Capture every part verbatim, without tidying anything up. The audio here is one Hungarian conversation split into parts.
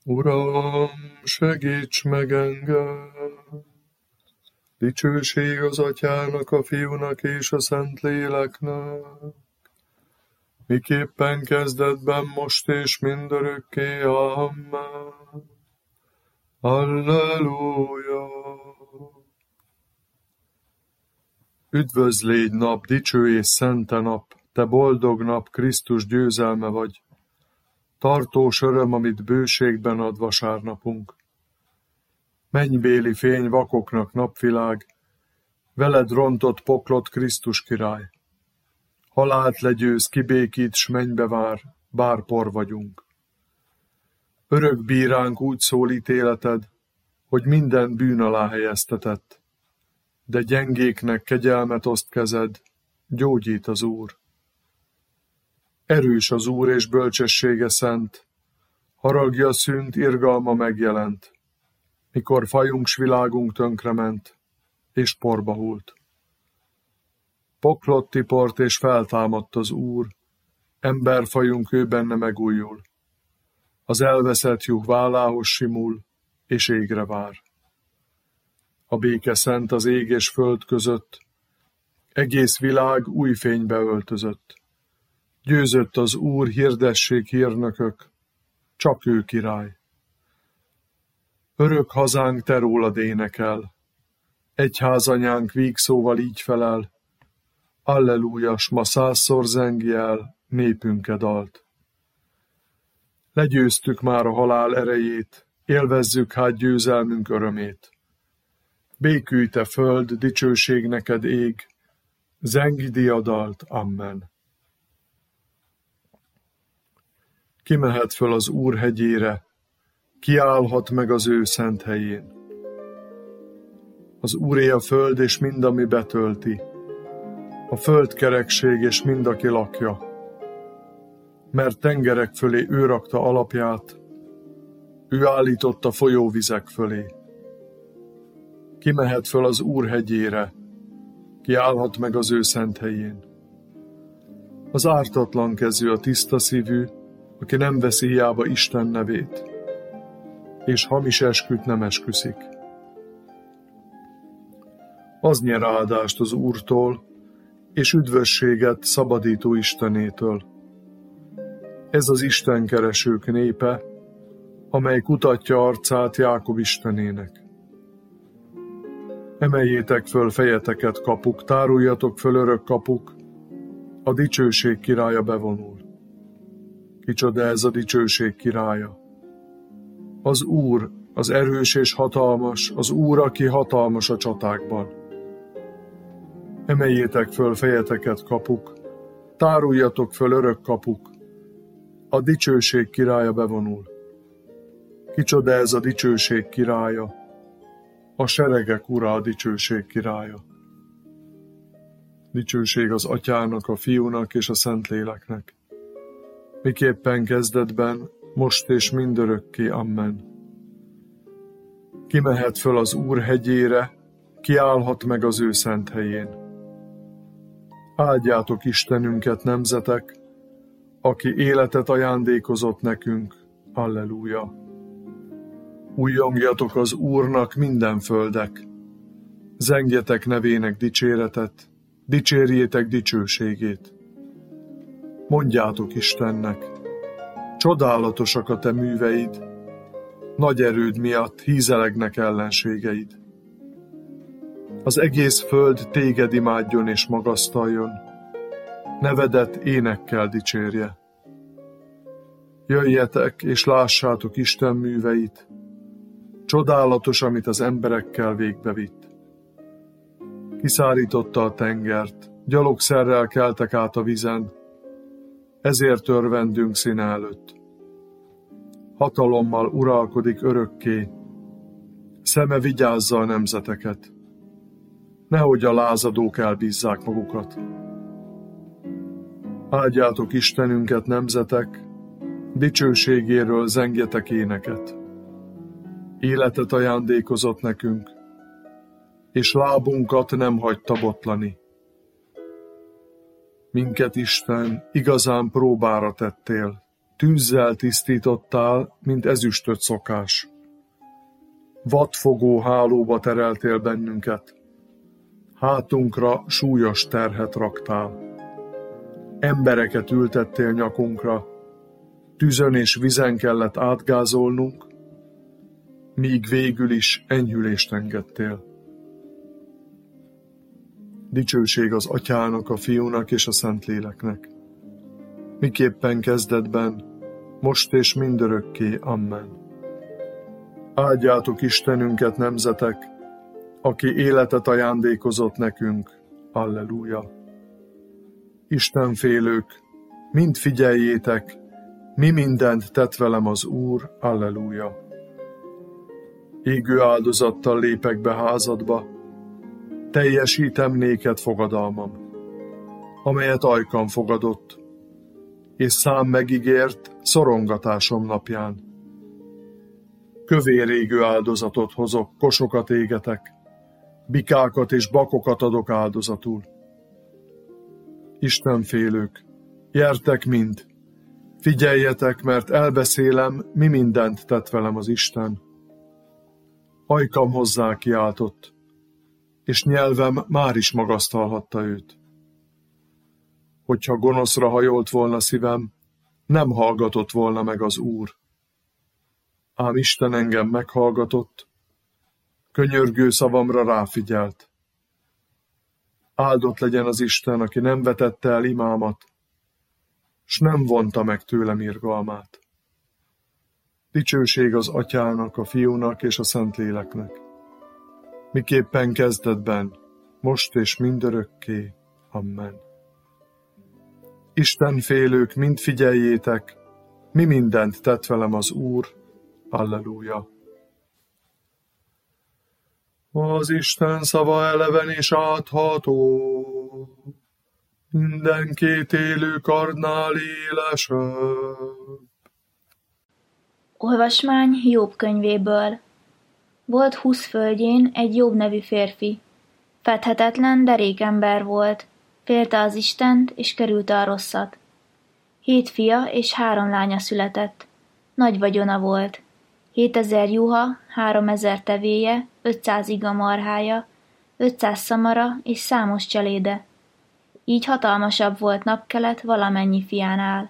Uram, segíts meg engem! Dicsőség az Atyának, a Fiúnak és a Szentléleknek, miképpen kezdetben, most és mindörökké. Amen. Halleluja! Üdvözlégy nap, dicső és szente nap, te boldog nap, Krisztus győzelme vagy. Tartós öröm, amit bőségben ad vasárnapunk. Mennybéli fény vakoknak napvilág, veled rontott poklot Krisztus király. Halált legyőz, kibékít, s mennybe vár, bár por vagyunk. Örök bíránk úgy szól ítéleted, hogy minden bűn alá helyeztetett, de gyengéknek kegyelmet oszt kezed, gyógyít az Úr. Erős az Úr és bölcsessége szent, haragja szűnt, irgalma megjelent, mikor fajunk s világunk tönkrement, és porba hult. Poklot tiport és feltámadt az Úr, emberfajunk ő benne megújul. Az elveszett juh vállához simul, és égre vár. A béke szent az ég és föld között, egész világ új fénybe öltözött. Győzött az Úr, hirdessék hírnökök, csak ő király. Örök hazánk te rólad énekel, egyházanyánk vígszóval így felel, Allelújas, ma százszor zengi el, népünke dalt. Legyőztük már a halál erejét, élvezzük hát győzelmünk örömét. Békülj te föld, dicsőség neked ég, zengi diadalt, amen. Kimehet föl az Úr hegyére, kiállhat meg az ő szent helyén. Az Úré a föld és mind, ami betölti, a föld kerekség és mind, aki lakja. Mert tengerek fölé ő rakta alapját, ő állította folyóvizek fölé. Kimehet föl az Úr hegyére, kiállhat meg az ő szent helyén. Az ártatlan kezű, a tiszta szívű, aki nem veszi hiába Isten nevét, és hamis esküt nem esküszik. Az nyer áldást az Úrtól, és üdvösséget szabadító Istenétől. Ez az istenkeresők népe, amely kutatja arcát Jákob Istenének. Emeljétek föl fejeteket, kapuk, táruljatok föl, örök kapuk, a dicsőség királya bevonul. Kicsoda ez a dicsőség királya? Az Úr, az erős és hatalmas, az Úr, aki hatalmas a csatákban. Emeljétek föl fejeteket, kapuk, táruljatok föl, örök kapuk, a dicsőség királya bevonul. Kicsoda ez a dicsőség királya? A seregek ura, a dicsőség királya. Dicsőség az Atyának, a Fiúnak és a Szentléleknek, miképpen kezdetben, most és mindörökké. Amen. Kimehet föl az Úr hegyére, kiállhat meg az ő szent helyén. Áldjátok Istenünket, nemzetek, aki életet ajándékozott nekünk. Alleluja! Újjongjatok az Úrnak minden földek, zengjetek nevének dicséretet, dicsérjétek dicsőségét. Mondjátok Istennek, csodálatosak a te műveid, nagy erőd miatt hízelegnek ellenségeid. Az egész föld téged imádjon és magasztaljon, nevedet énekkel dicsérje. Jöjjetek és lássátok Isten műveit, csodálatos, amit az emberekkel végbevitt. Kiszárította a tengert, gyalogszerrel keltek át a vizen, ezért örvendünk színe előtt. Hatalommal uralkodik örökké, szeme vigyázza a nemzeteket, nehogy a lázadók elbízzák magukat. Áldjátok Istenünket, nemzetek, dicsőségéről zengjetek éneket. Életet ajándékozott nekünk, és lábunkat nem hagyta botlani. Minket, Isten, igazán próbára tettél, tűzzel tisztítottál, mint ezüstöt szokás. Vadfogó hálóba tereltél bennünket, hátunkra súlyos terhet raktál. Embereket ültettél nyakunkra, tűzön és vizen kellett átgázolnunk, míg végül is enyhülést engedtél. Dicsőség az Atyának, a Fiúnak és a Szentléleknek, miképpen kezdetben, most és mindörökké. Amen. Áldjátok Istenünket, nemzetek, aki életet ajándékozott nekünk. Alleluja. Istenfélők, mind figyeljétek, mi mindent tett velem az Úr. Alleluja. Égő áldozattal lépek be házadba, teljesítem néked fogadalmam, amelyet ajkam fogadott, és szám megígért szorongatásom napján. Kövér égő áldozatot hozok, kosokat égetek, bikákat és bakokat adok áldozatul. Istenfélők, gyertek mind, figyeljetek, mert elbeszélem, mi mindent tett velem az Isten. Ajkam hozzá kiáltott, és nyelvem már is magasztalhatta őt. Hogyha gonoszra hajolt volna szívem, nem hallgatott volna meg az Úr. Ám Isten engem meghallgatott, könyörgő szavamra ráfigyelt. Áldott legyen az Isten, aki nem vetette el imámat, s nem vonta meg tőlem irgalmát. Dicsőség az Atyának, a Fiúnak és a Szentléleknek, miképpen kezdetben, most és mindörökké. Amen. Istenfélők, mind figyeljétek, mi mindent tett velem az Úr. Alleluja. Az Isten szava eleven és átható, minden két élő karnál élesebb. Olvasmány Jobb könyvéből. Volt Hussz földjén egy Jobb nevű férfi. Fedhetetlen, derék ember volt, félte az Istent és kerülte a rosszat. Hét fia és három lánya született. Nagy vagyona volt. Hétezer juha, háromezer tevéje, ötszáz iga marhája, ötszáz szamara és számos cseléde. Így hatalmasabb volt napkelet valamennyi fiánál.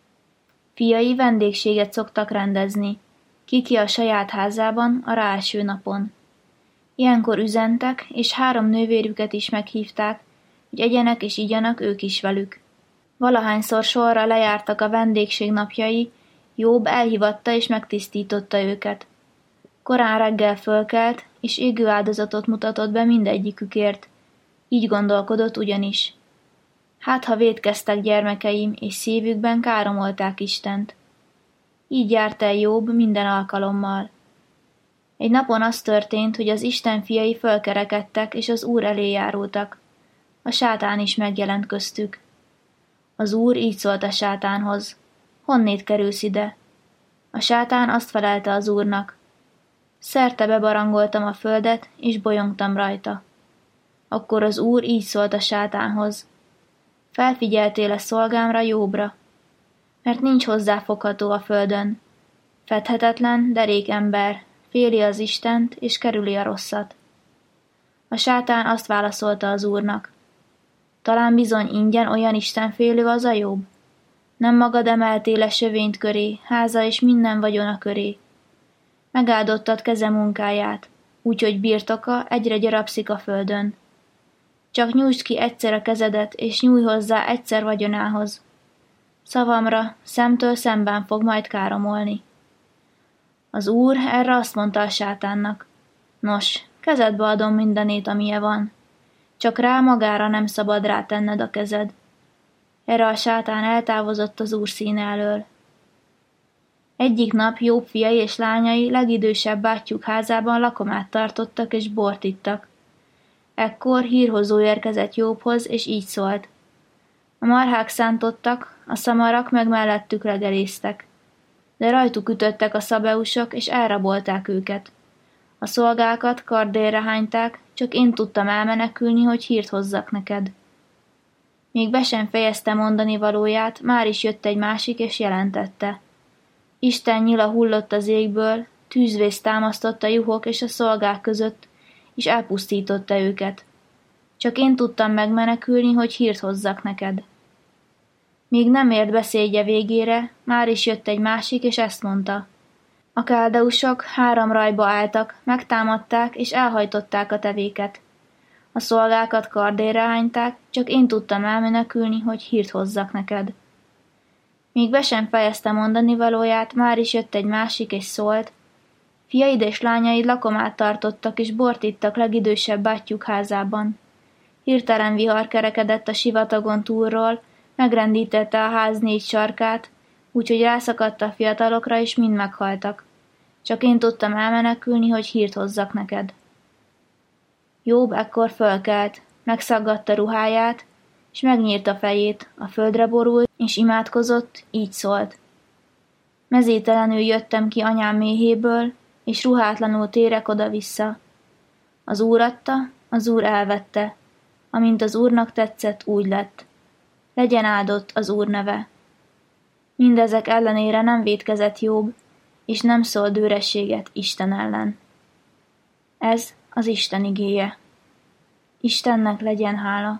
Fiai vendégséget szoktak rendezni, kiki a saját házában a ráeső napon. Ilyenkor üzentek, és három nővérüket is meghívták, hogy egyenek és igyanak ők is velük. Valahányszor sorra lejártak a vendégség napjai, Jobb elhívatta és megtisztította őket. Korán reggel fölkelt, és égő áldozatot mutatott be mindegyikükért. Így gondolkodott ugyanis. Hát, ha vétkeztek gyermekeim, és szívükben káromolták Istent. Így járt el Jobb minden alkalommal. Egy napon az történt, hogy az Isten fiai fölkerekedtek, és az Úr elé járultak. A sátán is megjelent köztük. Az Úr így szólt a sátánhoz. Honnét kerülsz ide? A sátán azt felelte az Úrnak. Szerte bebarangoltam a földet, és bolyongtam rajta. Akkor az Úr így szólt a sátánhoz. Felfigyeltél-e szolgámra, Jobbra? Mert nincs hozzáfogható a földön. Fedhetetlen, derék ember, féli az Istent, és kerüli a rosszat. A sátán azt válaszolta az Úrnak. Talán bizony ingyen olyan istenfélő az a Jobb? Nem magad emeltél le sövényt köré, háza és minden vagyona köré. Megáldottad keze munkáját, úgyhogy birtoka egyre gyarapszik a földön. Csak nyújtsd ki egyszer a kezedet, és nyújj hozzá egyszer vagyonához. Szavamra, szemtől szemben fog majd káromolni. Az Úr erre azt mondta a sátánnak. Nos, kezedbe adom mindenét, amilyen van. Csak rá magára nem szabad rátenned a kezed. Erre a sátán eltávozott az Úr színe elől. Egyik nap Jobb fiai és lányai legidősebb bátyjuk házában lakomát tartottak és bort ittak. Ekkor hírhozó érkezett Jobbhoz, és így szólt. A marhák szántottak, a szamarak meg mellettük regeléztek. De rajtuk ütöttek a szabeusok, és elrabolták őket. A szolgákat kardérre hányták, csak én tudtam elmenekülni, hogy hírt hozzak neked. Még be sem fejezte mondani valóját, már is jött egy másik, és jelentette. Isten nyila hullott az égből, tűzvész támasztott a juhok és a szolgák között, és elpusztította őket. Csak én tudtam megmenekülni, hogy hírt hozzak neked. Míg nem ért beszédje végére, már is jött egy másik, és ezt mondta. A káldeusok három rajba álltak, megtámadták, és elhajtották a tevéket. A szolgákat kardérre hányták, csak én tudtam elmenekülni, hogy hírt hozzak neked. Míg be sem fejezte mondani valóját, már is jött egy másik, és szólt. Fiaid és lányaid lakomát tartottak, és bort ittak legidősebb bátyjuk házában. Hirtelen vihar kerekedett a sivatagon túlról, megrendítette a ház négy sarkát, úgyhogy rászakadt a fiatalokra, és mind meghaltak. Csak én tudtam elmenekülni, hogy hírt hozzak neked. Jób ekkor fölkelt, megszaggatta ruháját, és megnyírta fejét, a földre borult, és imádkozott, így szólt. Mezítelenül jöttem ki anyám méhéből, és ruhátlanul térek oda-vissza. Az Úr adta, az Úr elvette, amint az Úrnak tetszett, úgy lett. Legyen áldott az Úr neve. Mindezek ellenére nem vétkezett Jób, és nem szólt őrességet Isten ellen. Ez az Isten igéje. Istennek legyen hála.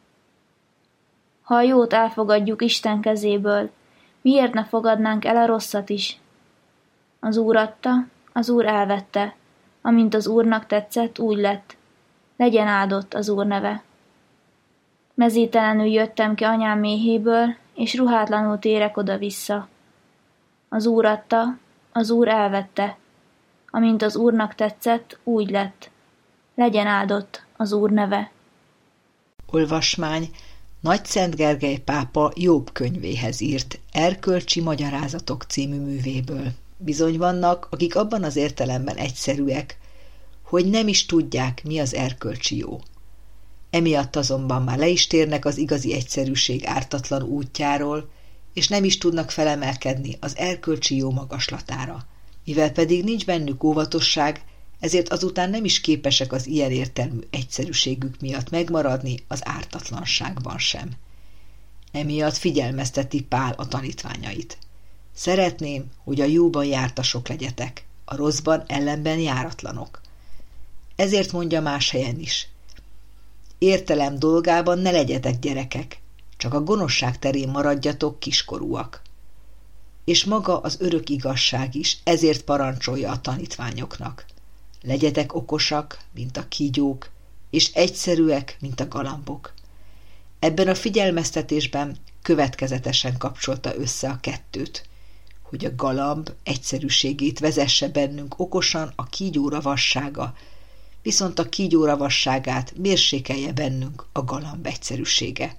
Ha a jót elfogadjuk Isten kezéből, miért ne fogadnánk el a rosszat is? Az Úr adta, az Úr elvette, amint az Úrnak tetszett, úgy lett. Legyen áldott az Úr neve. Mezítelenül jöttem ki anyám méhéből, és ruhátlanul térek oda-vissza. Az Úr adta, az Úr elvette, amint az Úrnak tetszett, úgy lett. Legyen áldott az Úr neve. Olvasmány Nagyszent Gergely pápa Jób könyvéhez írt Erkölcsi magyarázatok című művéből. Bizony vannak, akik abban az értelemben egyszerűek, hogy nem is tudják, mi az erkölcsi jó. Emiatt azonban már le is térnek az igazi egyszerűség ártatlan útjáról, és nem is tudnak felemelkedni az erkölcsi jó magaslatára. Mivel pedig nincs bennük óvatosság, ezért azután nem is képesek az ilyen értelmű egyszerűségük miatt megmaradni az ártatlanságban sem. Emiatt figyelmezteti Pál a tanítványait. Szeretném, hogy a jóban jártasok legyetek, a rosszban ellenben járatlanok. Ezért mondja más helyen is. Értelem dolgában ne legyetek gyerekek, csak a gonoszság terén maradjatok kiskorúak. És maga az örök igazság is ezért parancsolja a tanítványoknak. Legyetek okosak, mint a kígyók, és egyszerűek, mint a galambok. Ebben a figyelmeztetésben következetesen kapcsolta össze a kettőt, hogy a galamb egyszerűségét vezesse bennünk okosan a kígyó ravassága, viszont a kígyó ravasságát mérsékelje bennünk a galamb egyszerűsége.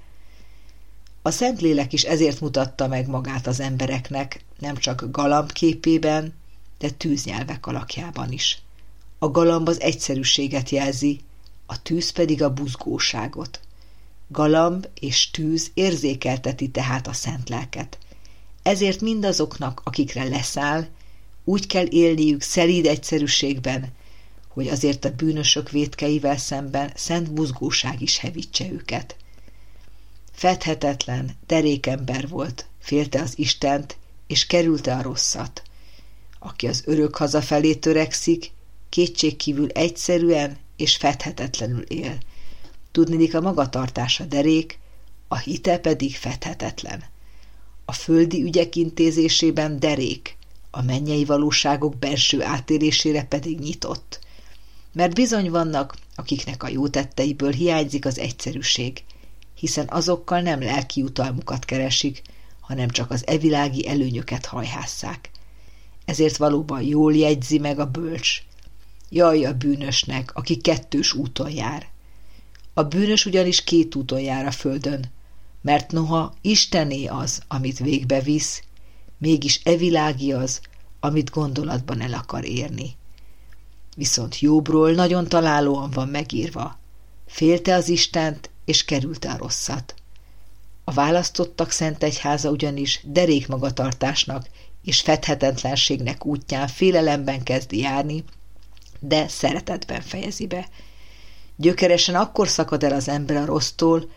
A Szentlélek is ezért mutatta meg magát az embereknek, nem csak galamb képében, de tűznyelvek alakjában is. A galamb az egyszerűséget jelzi, a tűz pedig a buzgóságot. Galamb és tűz érzékelteti tehát a szent lelket. Ezért mindazoknak, akikre leszáll, úgy kell élniük szelíd egyszerűségben, hogy azért a bűnösök vétkeivel szemben szent buzgóság is hevítse őket. Fedhetetlen, derék ember volt, félte az Istent, és kerülte a rosszat. Aki az örök haza felé törekszik, kétségkívül egyszerűen és fedhetetlenül él. Tudniillik, a magatartása derék, a hite pedig fedhetetlen. A földi ügyek intézésében derék, a mennyei valóságok belső átélésére pedig nyitott. Mert bizony vannak, akiknek a jó tetteiből hiányzik az egyszerűség, hiszen azokkal nem lelki jutalmukat keresik, hanem csak az evilági előnyöket hajhásszák. Ezért valóban jól jegyzi meg a bölcs. Jaj a bűnösnek, aki kettős úton jár. A bűnös ugyanis két úton jár a földön, mert noha Istené az, amit végbe visz, mégis evilági az, amit gondolatban el akar érni. Viszont Jóbról nagyon találóan van megírva. Félte az Istent, és kerülte a rosszat. A választottak szent egyháza ugyanis derék magatartásnak és fedhetetlenségnek útján félelemben kezdi járni, de szeretetben fejezi be. Gyökeresen akkor szakad el az ember a rossztól,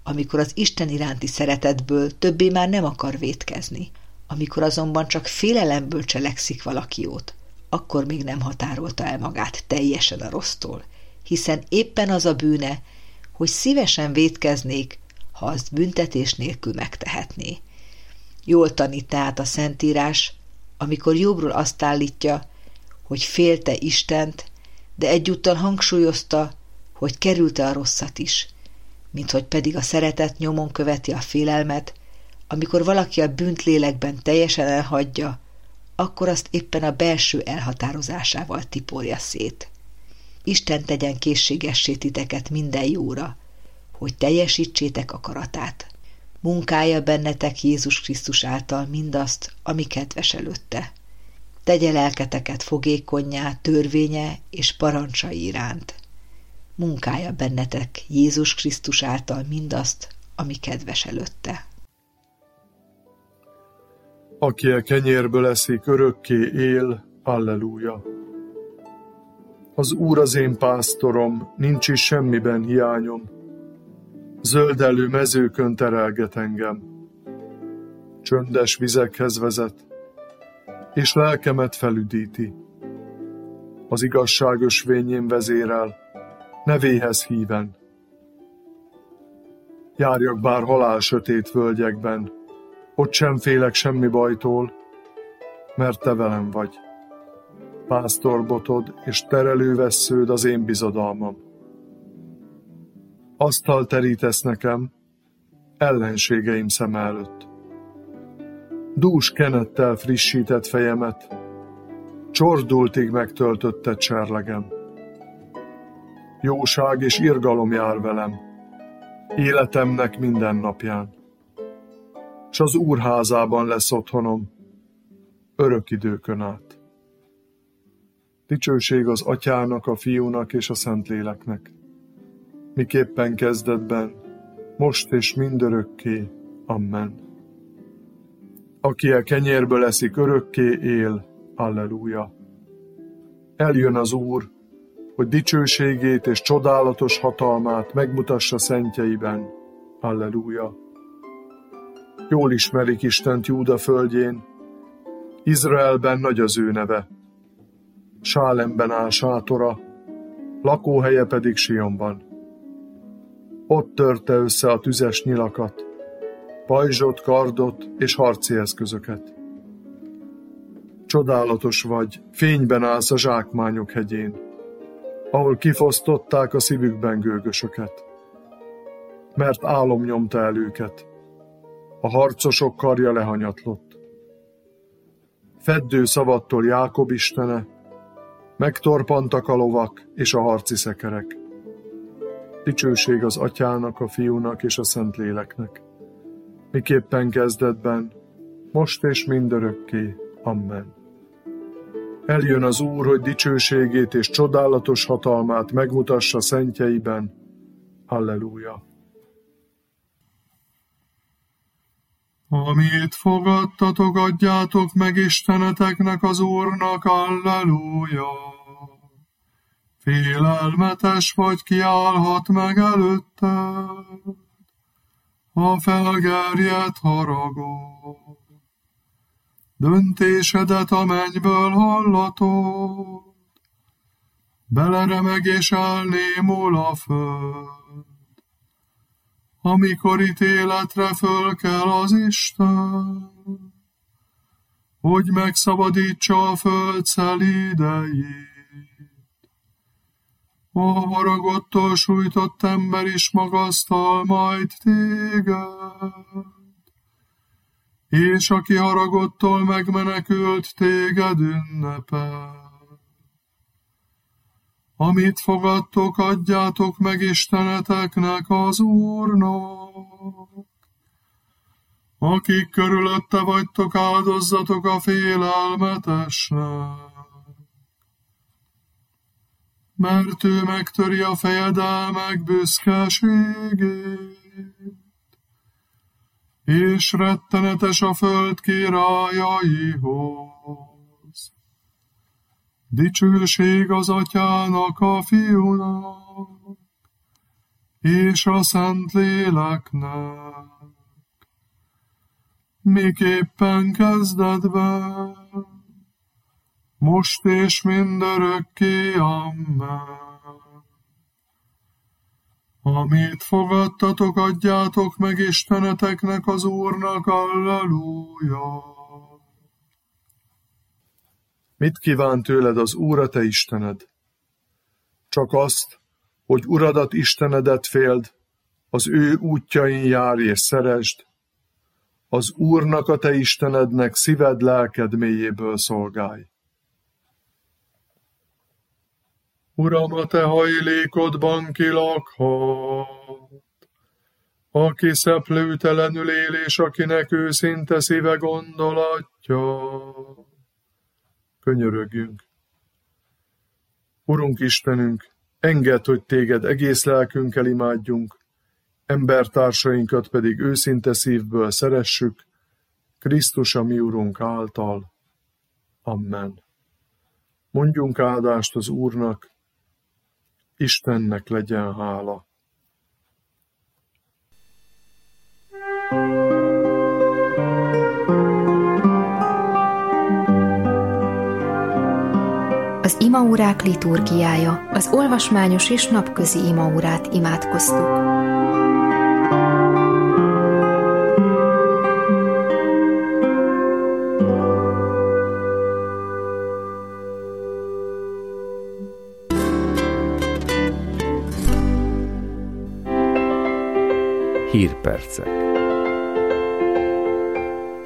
amikor az Isten iránti szeretetből többé már nem akar vétkezni. Amikor azonban csak félelemből cselekszik valaki jót, akkor még nem határolta el magát teljesen a rossztól, hiszen éppen az a bűne, hogy szívesen vétkeznék, ha azt büntetés nélkül megtehetné. Jól tanít tehát a Szentírás, amikor Jobbról azt állítja, hogy félte Istent, de egyúttal hangsúlyozta, hogy kerülte a rosszat is, minthogy pedig a szeretet nyomon követi a félelmet. Amikor valaki a bűnt lélekben teljesen elhagyja, akkor azt éppen a belső elhatározásával tiporja szét. Isten tegyen készségessé titeket minden jóra, hogy teljesítsétek akaratát. Munkálja bennetek Jézus Krisztus által mindazt, ami kedves előtte. Tegye lelketeket fogékonnyá törvénye és parancsai iránt. Munkálja bennetek Jézus Krisztus által mindazt, ami kedves előtte. Aki a kenyérből eszik, örökké él, alleluja. Az Úr az én pásztorom, nincs is semmiben hiányom. Zöldelő mezőkön terelget engem. Csöndes vizekhez vezet, és lelkemet felüdíti. Az igazság ösvényén vezérel, nevéhez híven. Járjak bár halál sötét völgyekben, ott sem félek semmi bajtól, mert te velem vagy. Pásztorbotod és terelővessződ az én bizodalmam. Asztalt terítesz nekem, ellenségeim szem előtt. Dús kenettel frissített fejemet, csordultig megtöltötted serlegem. Jóság és irgalom jár velem, életemnek minden napján. S az Úr házában lesz otthonom, örök időkön át. Dicsőség az Atyának, a Fiúnak és a Szentléleknek, miképpen kezdetben, most és mindörökké. Amen. Aki a kenyérből eszik, örökké él. Alleluja. Eljön az Úr, hogy dicsőségét és csodálatos hatalmát megmutassa szentjeiben. Alleluja. Jól ismerik Istent Júda földjén, Izraelben nagy az ő neve. Sálemben áll sátora, lakóhelye pedig Sionban. Ott törte össze a tüzes nyilakat, pajzsot, kardot és harci eszközöket. Csodálatos vagy, fényben állsz a zsákmányok hegyén, ahol kifosztották a szívükben gőgösöket. Mert álom nyomta el őket, a harcosok karja lehanyatlott. Feddő szavattól Jákob istene, megtorpantak a lovak és a harci szekerek. Dicsőség az Atyának, a Fiúnak és a Szentléleknek, miképpen kezdetben, most és mindörökké. Amen. Eljön az Úr, hogy dicsőségét és csodálatos hatalmát megmutassa szentjeiben. Halleluja. Amit fogadtatok, adjátok meg Isteneteknek, az Úrnak. Halleluja. Félelmetes vagy, kiállhat meg előtted a felgerjedt haragot. Döntésedet a mennyből hallatod, beleremeg és elnémul a föld. Amikor ítéletre föl kell az Isten, hogy megszabadítsa a föld szelídeit. A haragottól sújtott ember is magasztal majd téged, és aki haragottól megmenekült, téged ünnepel. Amit fogadtok, adjátok meg Isteneteknek, az Úrnak. Akik körülötte vagytok, áldozzatok a félelmetesnek. Mert ő megtöri a fejedelmek büszkeségét, és rettenetes a föld királyaihoz. Dicsőség az Atyának, a Fiúnak, és a Szentléleknek, miképpen kezdetben, most és mindörökké, amen. Amit fogadtatok, adjátok meg Isteneteknek, az Úrnak, alleluja. Mit kíván tőled az Úr a te Istened? Csak azt, hogy Uradat, Istenedet féld, az ő útjain járj és szeresd, az Úrnak a te Istenednek szíved, lelked mélyéből szolgálj. Uram, a te hajlékodban ki lakhat, aki szeplőtelenül él, és akinek őszinte szíve gondolatja. Könyörögjünk. Urunk Istenünk, engedd, hogy téged egész lelkünkkel imádjunk, embertársainkat pedig őszinte szívből szeressük, Krisztus a mi Urunk által. Amen. Mondjunk áldást az Úrnak, Istennek legyen hála. Az imaórák liturgiája, az olvasmányos és napközi imaórát imádkoztuk. Hírpercek.